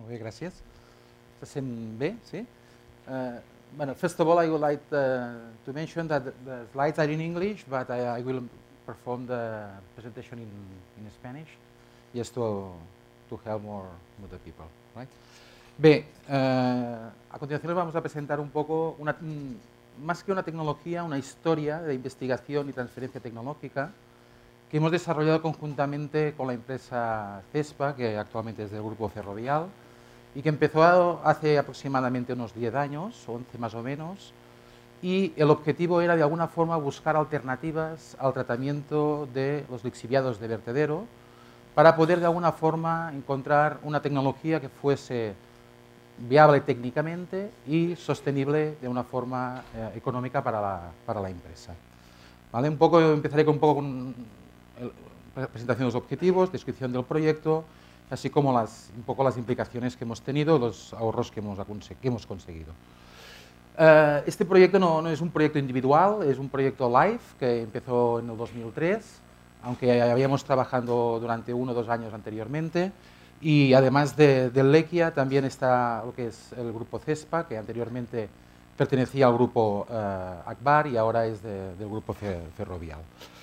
Molt bé, gràcies. Se sent bé, sí? Bueno, first of all, I would like to mention that the slides are in English, but I will perform the presentation in Spanish, just to help more the people, right? Bé, a continuación les vamos a presentar un poco, más que una tecnología, una historia de investigación y transferencia tecnológica que hemos desarrollado conjuntamente con la empresa CESPA, que actualmente es del grupo Ferrovial, y que empezó hace aproximadamente unos 10 años, 11 más o menos, y el objetivo era de alguna forma buscar alternativas al tratamiento de los lixiviados de vertedero para poder de alguna forma encontrar una tecnología que fuese viable técnicamente y sostenible de una forma económica para la empresa. ¿Vale? Empezaré con presentación de los objetivos, descripción del proyecto, así como un poco las implicaciones que hemos tenido, los ahorros que hemos conseguido. Este proyecto no es un proyecto individual, es un proyecto live que empezó en el 2003, aunque habíamos trabajado durante 1 o 2 años anteriormente, y además del Lequia también está lo que es el grupo CESPA, que anteriormente pertenecía al grupo Akbar y ahora es del grupo Ferrovial.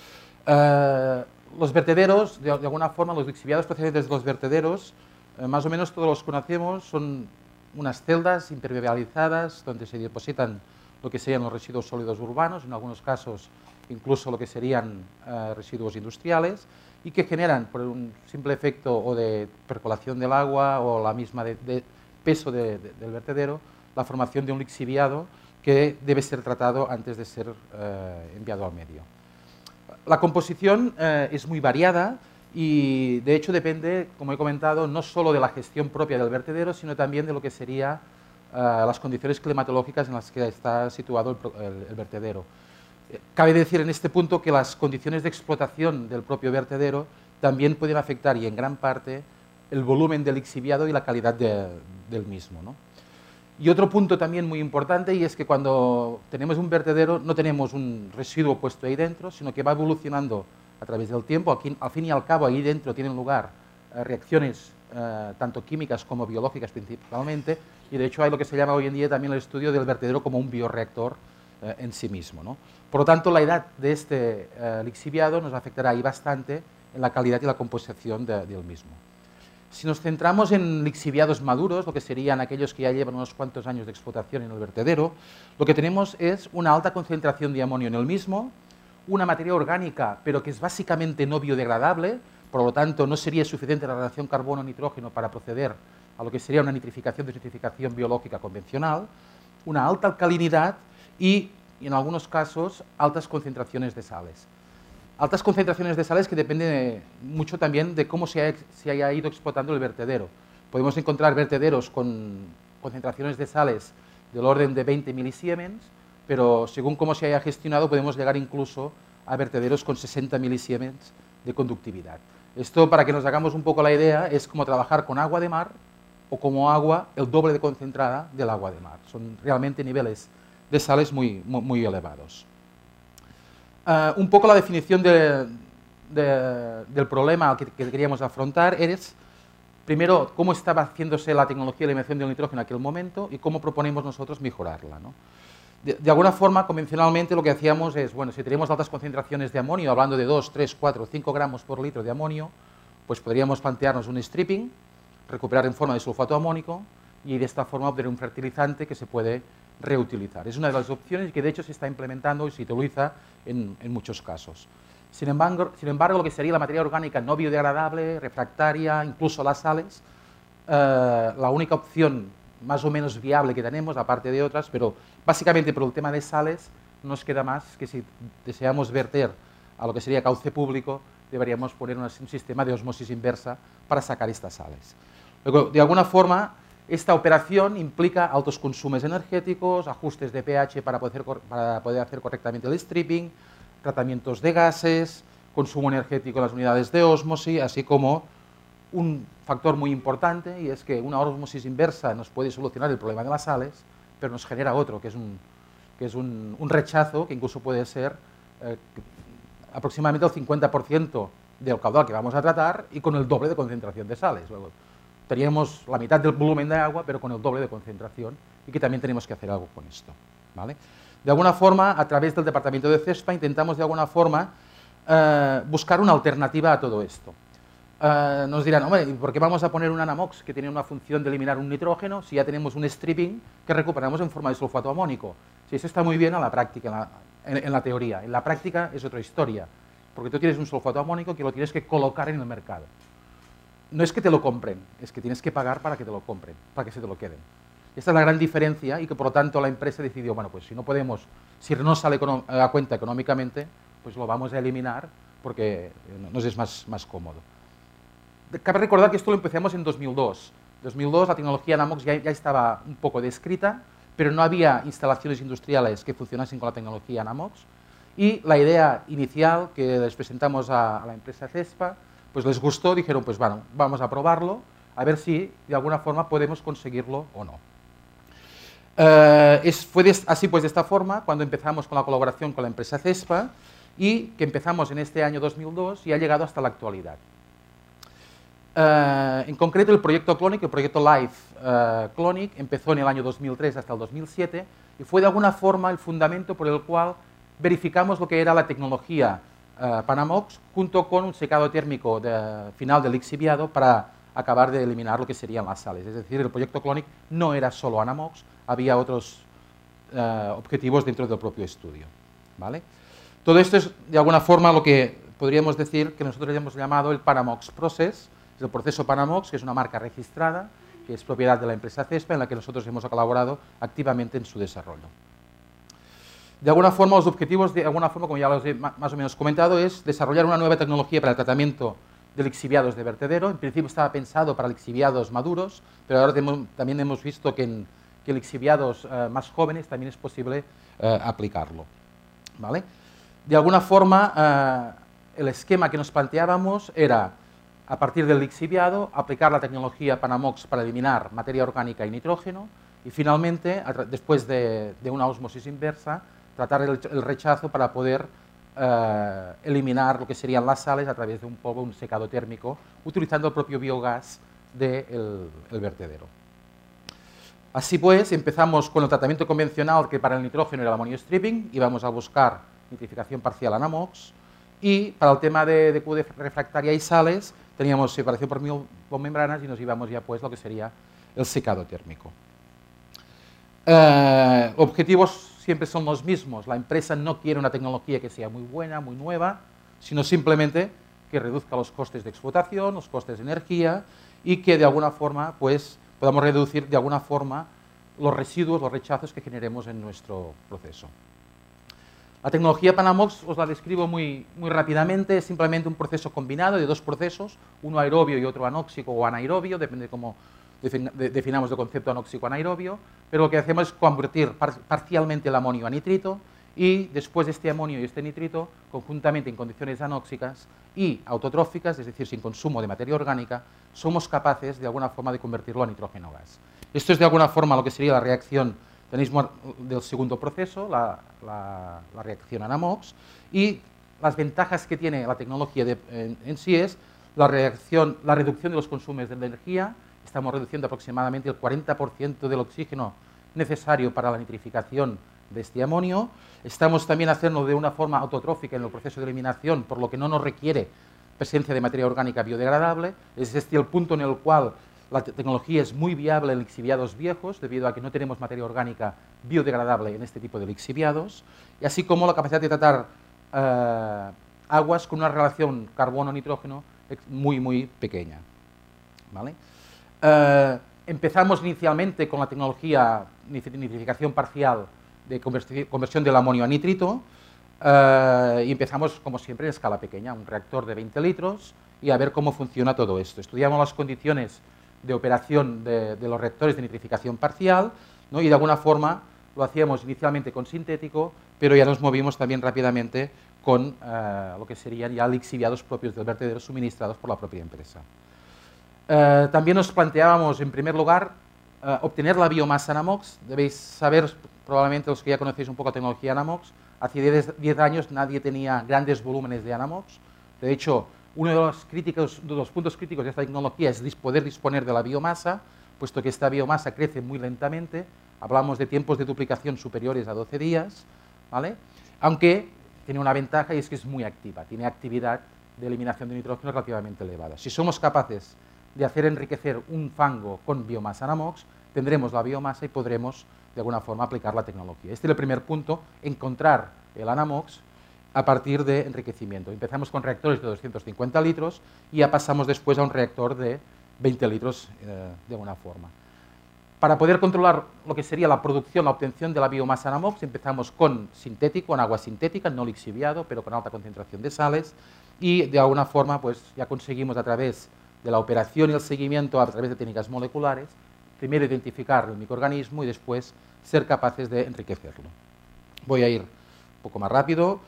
Los vertederos, de alguna forma, los lixiviados procedentes de los vertederos, más o menos todos los conocemos, son unas celdas impermeabilizadas donde se depositan lo que serían los residuos sólidos urbanos, en algunos casos incluso lo que serían residuos industriales, y que generan, por un simple efecto o de percolación del agua o la misma de peso del vertedero, la formación de un lixiviado que debe ser tratado antes de ser enviado al medio. La composición es muy variada y de hecho depende, como he comentado, no solo de la gestión propia del vertedero, sino también de lo que serían las condiciones climatológicas en las que está situado el vertedero. Cabe decir en este punto que las condiciones de explotación del propio vertedero también pueden afectar, y en gran parte, el volumen del lixiviado y la calidad del mismo, ¿no? Y otro punto también muy importante, y es que cuando tenemos un vertedero no tenemos un residuo puesto ahí dentro, sino que va evolucionando a través del tiempo. Aquí, al fin y al cabo, ahí dentro tienen lugar reacciones tanto químicas como biológicas principalmente, y de hecho hay lo que se llama hoy en día también el estudio del vertedero como un bioreactor en sí mismo, ¿no? Por lo tanto, la edad de este lixiviado nos afectará ahí bastante en la calidad y la composición del mismo. Si nos centramos en lixiviados maduros, lo que serían aquellos que ya llevan unos cuantos años de explotación en el vertedero, lo que tenemos es una alta concentración de amonio en el mismo, una materia orgánica, pero que es básicamente no biodegradable, por lo tanto no sería suficiente la relación carbono-nitrógeno para proceder a lo que sería una nitrificación biológica convencional, una alta alcalinidad y, en algunos casos, altas concentraciones de sales. Altas concentraciones de sales que dependen mucho también de cómo se haya ido explotando el vertedero. Podemos encontrar vertederos con concentraciones de sales del orden de 20 milisiemens, pero según cómo se haya gestionado podemos llegar incluso a vertederos con 60 milisiemens de conductividad. Esto, para que nos hagamos un poco la idea, es como trabajar con agua de mar o como agua el doble de concentrada del agua de mar. Son realmente niveles de sales muy elevados. Un poco la definición del problema que queríamos afrontar es, primero, cómo estaba haciéndose la tecnología de eliminación del nitrógeno en aquel momento y cómo proponemos nosotros mejorarla, ¿no? De alguna forma, convencionalmente, lo que hacíamos es, bueno, si tenemos altas concentraciones de amonio, hablando de 2, 3, 4, 5 gramos por litro de amonio, pues podríamos plantearnos un stripping, recuperar en forma de sulfato amónico y de esta forma obtener un fertilizante que se puede reutilizar. Es una de las opciones que de hecho se está implementando y se utiliza en muchos casos. Sin embargo, lo que sería la materia orgánica no biodegradable, refractaria, incluso las sales, la única opción más o menos viable que tenemos, aparte de otras, pero básicamente por el tema de sales, no nos queda más que si deseamos verter a lo que sería cauce público, deberíamos poner un sistema de osmosis inversa para sacar estas sales. Luego, de alguna forma, esta operación implica altos consumos energéticos, ajustes de pH para poder hacer correctamente el stripping, tratamientos de gases, consumo energético en las unidades de ósmosis, así como un factor muy importante, y es que una ósmosis inversa nos puede solucionar el problema de las sales, pero nos genera otro, que es un rechazo, que incluso puede ser aproximadamente el 50% del caudal que vamos a tratar y con el doble de concentración de sales. Luego, teníamos la mitad del volumen de agua, pero con el doble de concentración, y que también tenemos que hacer algo con esto, ¿vale? De alguna forma, a través del departamento de CESPA, intentamos de alguna forma buscar una alternativa a todo esto. Nos dirán, hombre, ¿y por qué vamos a poner un Anamox que tiene una función de eliminar un nitrógeno si ya tenemos un stripping que recuperamos en forma de sulfato amónico? Sí, eso está muy bien a la práctica, en la teoría. En la práctica es otra historia, porque tú tienes un sulfato amónico que lo tienes que colocar en el mercado. No es que te lo compren, es que tienes que pagar para que te lo compren, para que se te lo queden. Esta es la gran diferencia y que por lo tanto la empresa decidió, bueno, pues si no podemos, si no sale a cuenta económicamente, pues lo vamos a eliminar porque nos es más cómodo. Cabe recordar que esto lo empezamos en 2002. En 2002 la tecnología Anamox ya estaba un poco descrita, pero no había instalaciones industriales que funcionasen con la tecnología Anamox. Y la idea inicial que les presentamos a la empresa CESPA, pues les gustó, dijeron, pues bueno, vamos a probarlo, a ver si de alguna forma podemos conseguirlo o no. Fue así pues de esta forma cuando empezamos con la colaboración con la empresa CESPA y que empezamos en este año 2002 y ha llegado hasta la actualidad. En concreto el proyecto Clonic, el proyecto LIFE Clonic, empezó en el año 2003 hasta el 2007 y fue de alguna forma el fundamento por el cual verificamos lo que era la tecnología Panamox junto con un secado térmico final del lixiviado para acabar de eliminar lo que serían las sales. Es decir, el proyecto Clonic no era solo Anamox, había otros objetivos dentro del propio estudio, ¿vale? Todo esto es de alguna forma lo que podríamos decir que nosotros hemos llamado el Panamox Process, es el proceso Panamox, que es una marca registrada, que es propiedad de la empresa CESPA, en la que nosotros hemos colaborado activamente en su desarrollo. De alguna forma, los objetivos, como ya los he más o menos comentado, es desarrollar una nueva tecnología para el tratamiento de lixiviados de vertedero. En principio estaba pensado para lixiviados maduros, pero ahora también hemos visto que en lixiviados más jóvenes también es posible aplicarlo, ¿vale? De alguna forma, el esquema que nos planteábamos era, a partir del lixiviado, aplicar la tecnología Panamox para eliminar materia orgánica y nitrógeno y finalmente, después de una ósmosis inversa, tratar el rechazo para poder eliminar lo que serían las sales a través de un polvo, un secado térmico, utilizando el propio biogás del vertedero. Así pues, empezamos con el tratamiento convencional, que para el nitrógeno era el amonio stripping, íbamos a buscar nitrificación parcial Anamox, y para el tema de Q refractaria y sales, teníamos separación por membranas y nos íbamos ya pues lo que sería el secado térmico. Objetivos siempre son los mismos. La empresa no quiere una tecnología que sea muy buena, muy nueva, sino simplemente que reduzca los costes de explotación, los costes de energía y que de alguna forma pues, podamos reducir de alguna forma los residuos, los rechazos que generemos en nuestro proceso. La tecnología Panamox os la describo muy rápidamente, es simplemente un proceso combinado de dos procesos, uno aerobio y otro anóxico o anaerobio, depende de cómo definamos el concepto anóxico-anaerobio, pero lo que hacemos es convertir parcialmente el amonio a nitrito y después de este amonio y este nitrito, conjuntamente en condiciones anóxicas y autotróficas, es decir, sin consumo de materia orgánica, somos capaces de alguna forma de convertirlo a nitrógeno gas. Esto es de alguna forma lo que sería la reacción del segundo proceso, la reacción Anamox, y las ventajas que tiene la tecnología en sí es la reducción de los consumos de energía. Estamos reduciendo aproximadamente el 40% del oxígeno necesario para la nitrificación de este amonio. Estamos también haciendo de una forma autotrófica en el proceso de eliminación, por lo que no nos requiere presencia de materia orgánica biodegradable. Es este el punto en el cual la tecnología es muy viable en lixiviados viejos, debido a que no tenemos materia orgánica biodegradable en este tipo de lixiviados, y así como la capacidad de tratar aguas con una relación carbono-nitrógeno muy pequeña, ¿vale? Empezamos inicialmente con la tecnología nitrificación parcial de conversión del amonio a nitrito y empezamos, como siempre, en escala pequeña, un reactor de 20 litros y a ver cómo funciona todo esto. Estudiamos las condiciones de operación de los reactores de nitrificación parcial, ¿no? Y de alguna forma lo hacíamos inicialmente con sintético, pero ya nos movimos también rápidamente con lo que serían ya lixiviados propios del vertedero suministrados por la propia empresa. También nos planteábamos, en primer lugar, obtener la biomasa Anamox. Debéis saber, probablemente los que ya conocéis un poco la tecnología Anamox, hace 10 años nadie tenía grandes volúmenes de Anamox. De hecho, Uno de los puntos críticos de esta tecnología es poder disponer de la biomasa, puesto que esta biomasa crece muy lentamente, hablamos de tiempos de duplicación superiores a 12 días, ¿vale? Aunque tiene una ventaja y es que es muy activa, tiene actividad de eliminación de nitrógeno relativamente elevada. Si somos capaces de hacer enriquecer un fango con biomasa Anamox, tendremos la biomasa y podremos de alguna forma aplicar la tecnología. Este es el primer punto, encontrar el Anamox a partir de enriquecimiento. Empezamos con reactores de 250 litros y ya pasamos después a un reactor de 20 litros de alguna forma. Para poder controlar lo que sería la producción, la obtención de la biomasa Anamox, empezamos con sintético, con agua sintética, no lixiviado, pero con alta concentración de sales, y de alguna forma pues ya conseguimos a través de la operación y el seguimiento a través de técnicas moleculares, primero identificar el microorganismo y después ser capaces de enriquecerlo. Voy a ir un poco más rápido.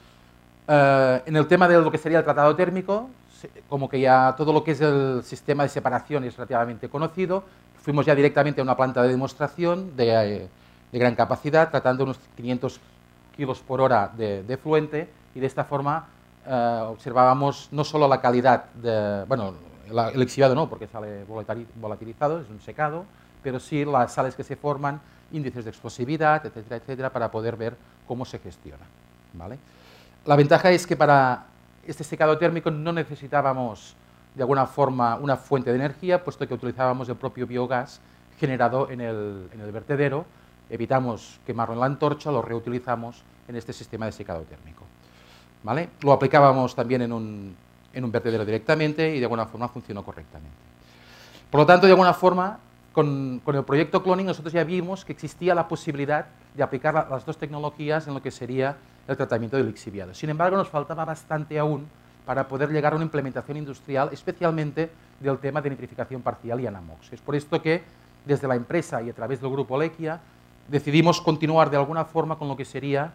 En el tema de lo que sería el tratado térmico, como que ya todo lo que es el sistema de separación es relativamente conocido, fuimos ya directamente a una planta de demostración de gran capacidad, tratando unos 500 kilos por hora de fluente, y de esta forma observábamos no solo la calidad, bueno, el lixiviado no, porque sale volatilizado, es un secado, pero sí las sales que se forman, índices de explosividad, etcétera, etcétera, para poder ver cómo se gestiona, ¿vale? La ventaja es que para este secado térmico no necesitábamos de alguna forma una fuente de energía, puesto que utilizábamos el propio biogás generado en el vertedero, evitamos quemarlo en la antorcha, lo reutilizamos en este sistema de secado térmico, ¿vale? Lo aplicábamos también en un vertedero directamente y de alguna forma funcionó correctamente. Por lo tanto, de alguna forma, con el proyecto Cloning nosotros ya vimos que existía la posibilidad de aplicar las dos tecnologías en lo que sería el tratamiento del lixiviado. Sin embargo, nos faltaba bastante aún para poder llegar a una implementación industrial, especialmente del tema de nitrificación parcial y Anamox. Es por esto que desde la empresa y a través del grupo Lechia decidimos continuar de alguna forma con lo que sería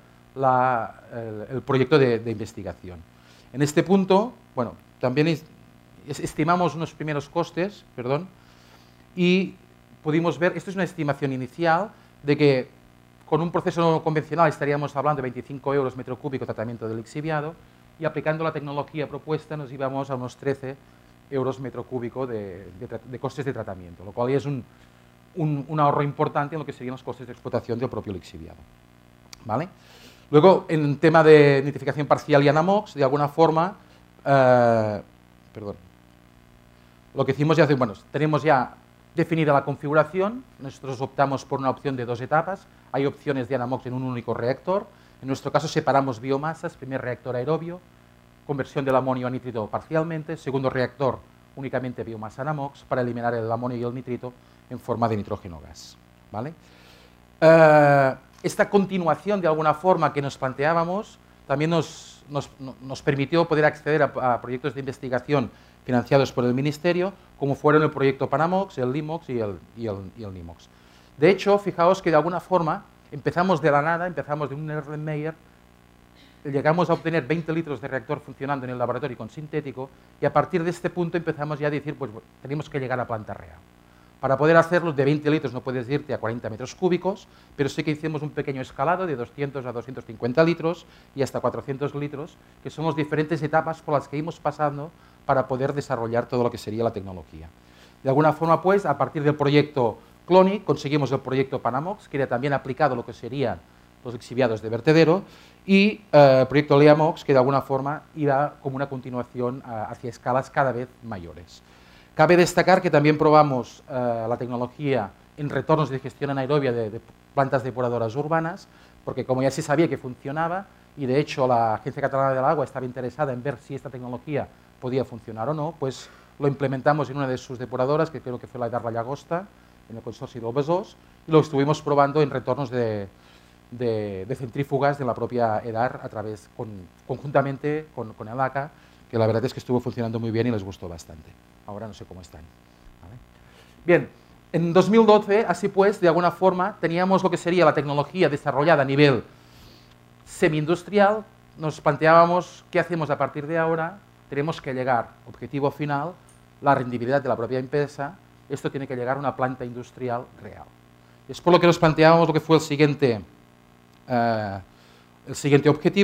el proyecto de investigación. En este punto, bueno, también estimamos unos primeros costes, y pudimos ver, esto es una estimación inicial, de que con un proceso convencional estaríamos hablando de 25 euros metro cúbico tratamiento de lixiviado, y aplicando la tecnología propuesta nos íbamos a unos 13 euros metro cúbico de costes de tratamiento, lo cual es un ahorro importante en lo que serían los costes de explotación del propio lixiviado, ¿vale? Luego, en el tema de nitrificación parcial y Anamox, de alguna forma, lo que hicimos ya, bueno, tenemos ya definida la configuración, nosotros optamos por una opción de 2 etapas, hay opciones de Anamox en un único reactor, en nuestro caso separamos biomasas, primer reactor aerobio, conversión del amonio a nitrito parcialmente, segundo reactor únicamente biomasa Anamox para eliminar el amonio y el nitrito en forma de nitrógeno gas, ¿vale? Esta continuación de alguna forma que nos planteábamos también nos permitió poder acceder a proyectos de investigación financiados por el Ministerio, como fueron el proyecto Panamox, el Limox y el Nimox. De hecho, fijaos que de alguna forma empezamos de la nada, empezamos de un Erlenmeyer, llegamos a obtener 20 litros de reactor funcionando en el laboratorio con sintético, y a partir de este punto empezamos ya a decir, pues tenemos que llegar a planta real. Para poder hacerlo, de 20 litros no puedes irte a 40 metros cúbicos, pero sí que hicimos un pequeño escalado de 200 a 250 litros y hasta 400 litros, que son las diferentes etapas por las que íbamos pasando para poder desarrollar todo lo que sería la tecnología. De alguna forma, pues, a partir del proyecto Cloni, conseguimos el proyecto Panamox, que era también aplicado a lo que serían los lixiviados de vertedero, y el proyecto Leamox, que de alguna forma iba como una continuación hacia escalas cada vez mayores. Cabe destacar que también probamos la tecnología en retornos de gestión anaerobia de plantas depuradoras urbanas, porque como ya se sabía que funcionaba, y de hecho la Agencia Catalana del Agua estaba interesada en ver si esta tecnología podía funcionar o no, pues lo implementamos en una de sus depuradoras, que creo que fue la de Llagosta, en el consorcio del Besòs, y lo estuvimos probando en retornos de centrífugas de la propia EDAR conjuntamente con el ACA, que la verdad es que estuvo funcionando muy bien y les gustó bastante. Ahora no sé cómo están, ¿vale? Bien, en 2012, así pues, de alguna forma, teníamos lo que sería la tecnología desarrollada a nivel semi-industrial, nos planteábamos qué hacemos a partir de ahora, tenemos que llegar, objetivo final, la rendibilidad de la propia empresa, esto tiene que llegar a una planta industrial real. Es por lo que nos planteábamos lo que fue el siguiente objetivo,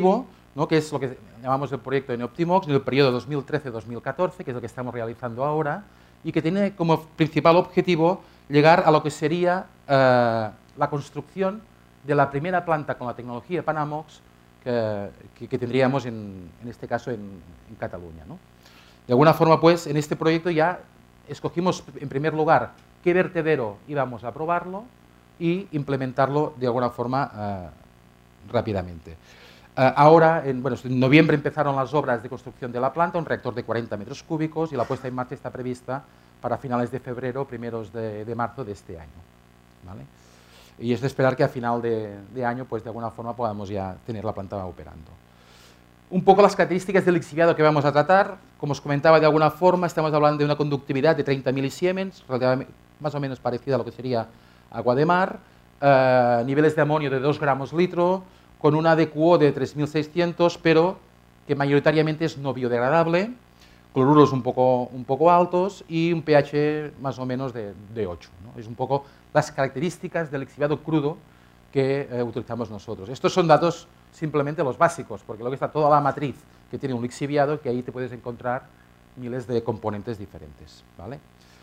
¿no? Que es lo que llamamos el proyecto Neoptimox, en el periodo 2013-2014, que es lo que estamos realizando ahora, y que tiene como principal objetivo llegar a lo que sería la construcción de la primera planta con la tecnología Panamox que tendríamos en este caso en Cataluña, ¿no? De alguna forma, pues, en este proyecto ya escogimos en primer lugar qué vertedero íbamos a probarlo y implementarlo de alguna forma rápidamente. Ahora, en noviembre empezaron las obras de construcción de la planta, un reactor de 40 metros cúbicos, y la puesta en marcha está prevista para finales de febrero, primeros de marzo de este año, ¿vale? Y es de esperar que a final de año, pues de alguna forma podamos ya tener la planta operando. Un poco las características del lixiviado que vamos a tratar. Como os comentaba, de alguna forma estamos hablando de una conductividad de 30 milisiemens, más o menos parecida a lo que sería agua de mar, niveles de amonio de 2 gramos litro, con una DQO de 3600, pero que mayoritariamente es no biodegradable, cloruros un poco altos y un pH más o menos de 8, ¿no? Es un poco las características del lixiviado crudo que utilizamos nosotros. Estos son datos simplemente los básicos, porque luego está toda la matriz que tiene un lixiviado, que ahí te puedes encontrar miles de componentes diferentes, ¿vale?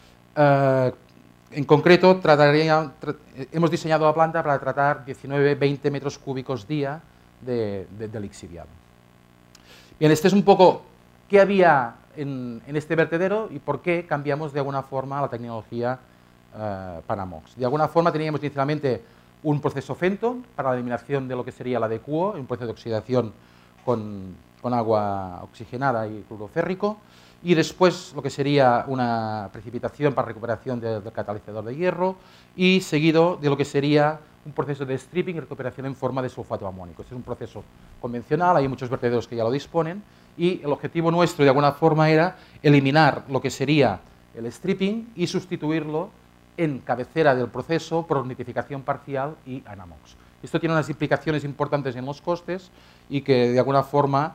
En concreto, hemos diseñado la planta para tratar 19-20 metros cúbicos día de lixiviado. Bien, este es un poco qué había en este vertedero y por qué cambiamos de alguna forma la tecnología Panamox. De alguna forma teníamos inicialmente un proceso Fenton para la eliminación de lo que sería la DQO, un proceso de oxidación con agua oxigenada y cloruro férrico, y después lo que sería una precipitación para recuperación del catalizador de hierro, y seguido de lo que sería un proceso de stripping y recuperación en forma de sulfato amónico. Este es un proceso convencional, hay muchos vertederos que ya lo disponen, y el objetivo nuestro de alguna forma era eliminar lo que sería el stripping y sustituirlo en cabecera del proceso por nitrificación parcial y Anamox. Esto tiene unas implicaciones importantes en los costes y que de alguna forma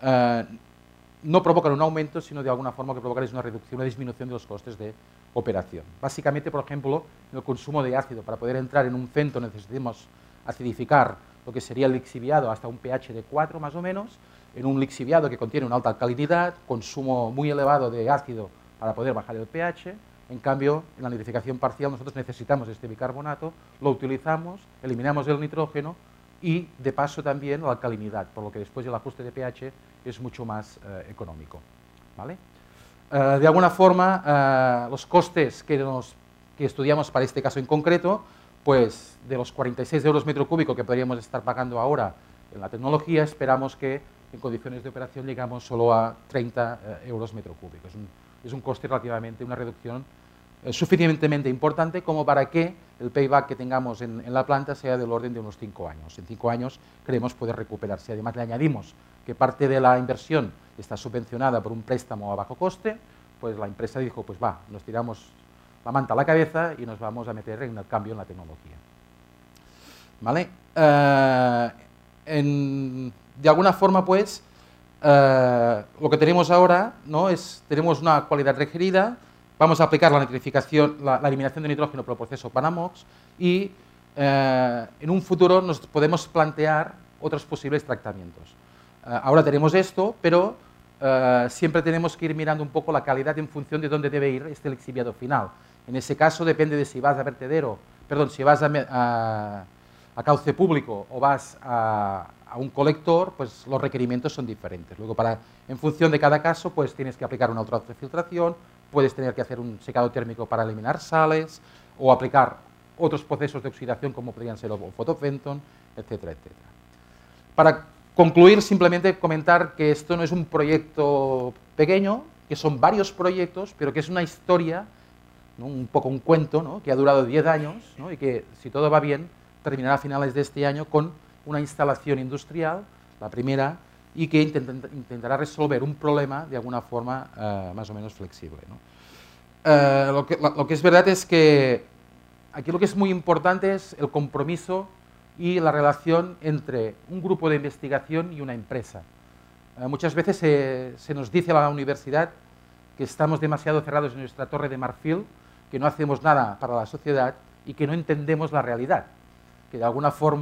no provocan un aumento, sino de alguna forma que provocan es una reducción, una disminución de los costes de operación. Básicamente, por ejemplo, en el consumo de ácido. Para poder entrar en un Fenton necesitamos acidificar lo que sería el lixiviado hasta un pH de 4 más o menos, en un lixiviado que contiene una alta alcalinidad, consumo muy elevado de ácido para poder bajar el pH. En cambio, en la nitrificación parcial nosotros necesitamos este bicarbonato, lo utilizamos, eliminamos el nitrógeno y de paso también la alcalinidad, por lo que después el ajuste de pH es mucho más económico, ¿vale? De alguna forma, los costes que estudiamos para este caso en concreto, pues de los 46 euros metro cúbico que podríamos estar pagando ahora en la tecnología, esperamos que en condiciones de operación llegamos solo a 30 euros metro cúbico. Es un coste relativamente, una reducción suficientemente importante como para que el payback que tengamos en la planta sea del orden de unos 5 años. En 5 años creemos poder recuperarse. Además, le añadimos que parte de la inversión está subvencionada por un préstamo a bajo coste, pues la empresa dijo, pues va, nos tiramos la manta a la cabeza y nos vamos a meter en el cambio en la tecnología. ¿Vale? De alguna forma, pues, lo que tenemos ahora, ¿no? Tenemos una cualidad requerida, vamos a aplicar la nitrificación, la eliminación de nitrógeno por el proceso Panamox y en un futuro nos podemos plantear otros posibles tratamientos. Ahora tenemos esto, pero siempre tenemos que ir mirando un poco la calidad en función de dónde debe ir este lixiviado final. En ese caso depende de si vas a vertedero, perdón, si vas a cauce público o vas a un colector, pues los requerimientos son diferentes. Luego, en función de cada caso, pues tienes que aplicar una ultrafiltración, puedes tener que hacer un secado térmico para eliminar sales o aplicar otros procesos de oxidación como podrían ser el fotofenton, etcétera, etcétera. Para concluir, simplemente comentar que esto no es un proyecto pequeño, que son varios proyectos, pero que es una historia, ¿no? Un poco un cuento, ¿no? Que ha durado 10 años, ¿no? Y que, si todo va bien, terminará a finales de este año con una instalación industrial, la primera, y que intentará resolver un problema de alguna forma más o menos flexible, ¿no? Lo que es verdad es que aquí lo que es muy importante es el compromiso y la relación entre un grupo de investigación y una empresa. Muchas veces se nos dice a la universidad que estamos demasiado cerrados en nuestra torre de marfil, que no hacemos nada para la sociedad y que no entendemos la realidad, que de alguna forma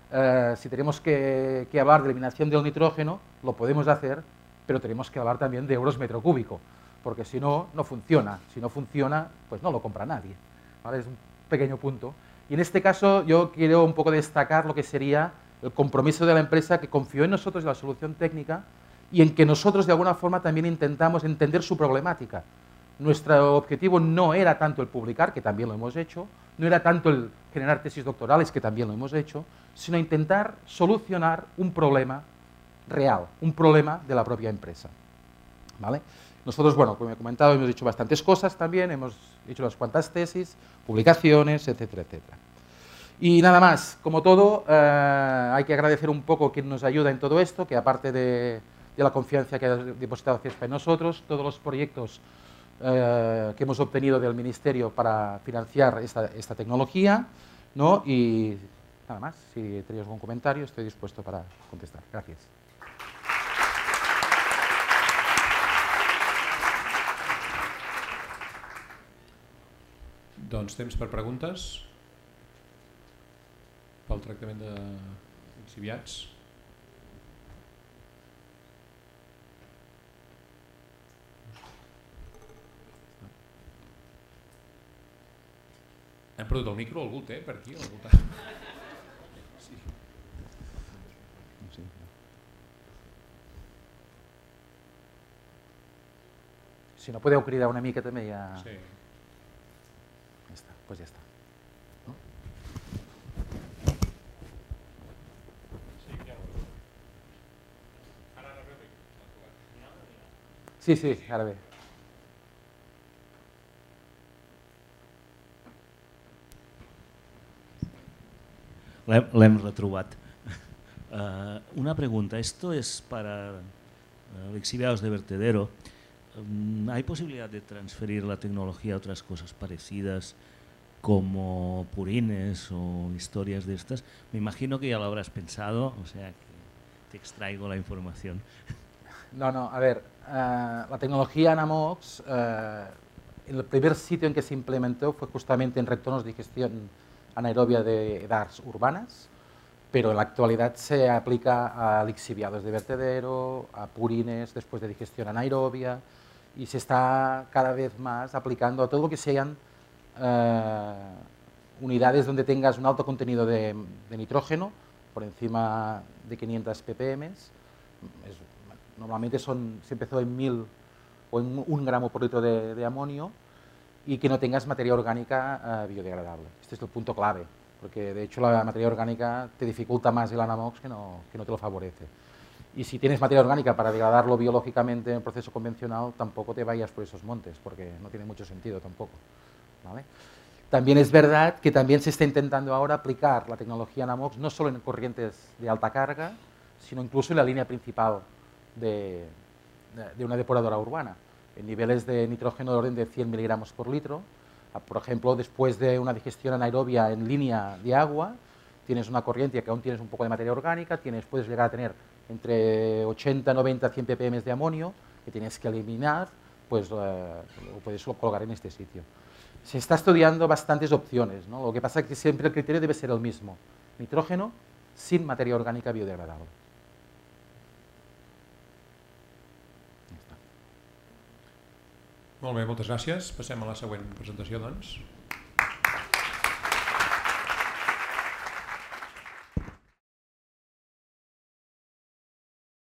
Si tenemos que hablar de eliminación del nitrógeno, lo podemos hacer, pero tenemos que hablar también de euros metro cúbico, porque si no, no funciona. Si no funciona, pues no lo compra nadie. ¿Vale? Es un pequeño punto. Y en este caso yo quiero un poco destacar lo que sería el compromiso de la empresa que confió en nosotros en la solución técnica y en que nosotros de alguna forma también intentamos entender su problemática. Nuestro objetivo no era tanto el publicar, que también lo hemos hecho, no era tanto el generar tesis doctorales, que también lo hemos hecho, sino intentar solucionar un problema real, un problema de la propia empresa. ¿Vale? Nosotros, bueno, como he comentado, hemos hecho bastantes cosas también, hemos hecho unas cuantas tesis, publicaciones, etcétera, etcétera. Y nada más, como todo, hay que agradecer un poco quien nos ayuda en todo esto, que aparte de la confianza que ha depositado CESPA en nosotros, todos los proyectos que hemos obtenido del Ministerio para financiar esta tecnología, ¿no? Y nada más, si tenéis algún comentario, estoy dispuesto para contestar. Gracias. Doncs temps per preguntes pel tractament de lixiviats. Hem perdut el micro? Algú el té per aquí al voltant? Sí. Si no podeu cridar una mica també ja... Sí. Ja està, doncs ja està. No? Sí, sí, ara bé. L'hem retrobat. Una pregunta, esto es para lixiviados de vertedero. ¿Hay posibilidad de transferir la tecnología a otras cosas parecidas como purines o historias de estas? Me imagino que ya lo habrás pensado, o sea que te extraigo la información. No, a ver, la tecnología Anamox, el primer sitio en que se implementó fue justamente en retornos de digestión anaerobia de edades urbanas, pero en la actualidad se aplica a lixiviados de vertedero, a purines después de digestión anaerobia, y se está cada vez más aplicando a todo lo que sean unidades donde tengas un alto contenido de nitrógeno, por encima de 500 ppm. Normalmente se empezó en 1000 o en 1 gramo por litro de amonio, y que no tengas materia orgánica biodegradable. Este es el punto clave, porque de hecho la materia orgánica te dificulta más el Anamox que no te lo favorece. Y si tienes materia orgánica para degradarlo biológicamente en el proceso convencional, tampoco te vayas por esos montes, porque no tiene mucho sentido tampoco. ¿Vale? También es verdad que también se está intentando ahora aplicar la tecnología Anamox no solo en corrientes de alta carga, sino incluso en la línea principal de una depuradora urbana, en niveles de nitrógeno de orden de 100 miligramos por litro. Por ejemplo, después de una digestión anaerobia en línea de agua, tienes una corriente que aún tienes un poco de materia orgánica, puedes llegar a tener entre 80, 90, 100 ppm de amonio, que tienes que eliminar, pues lo puedes colocar en este sitio. Se está estudiando bastantes opciones, ¿no? Lo que pasa es que siempre el criterio debe ser el mismo: nitrógeno sin materia orgánica biodegradable. Molt bé, moltes gràcies. Passem a la següent presentació, doncs.